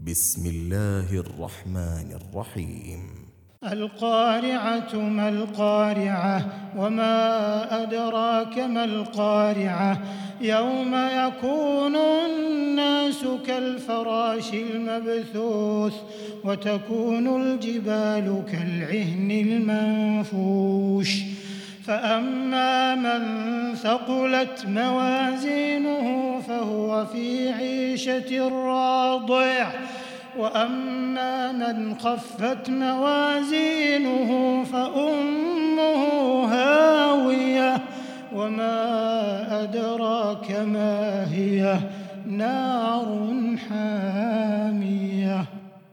بسم الله الرحمن الرحيم القارعة ما القارعة وما أدراك ما القارعة يوم يكون الناس كالفراش المبثوث وتكون الجبال كالعهن المنفوش فأما من ثقلت موازينه فهو في عيشة راضية وأما من خفت موازينه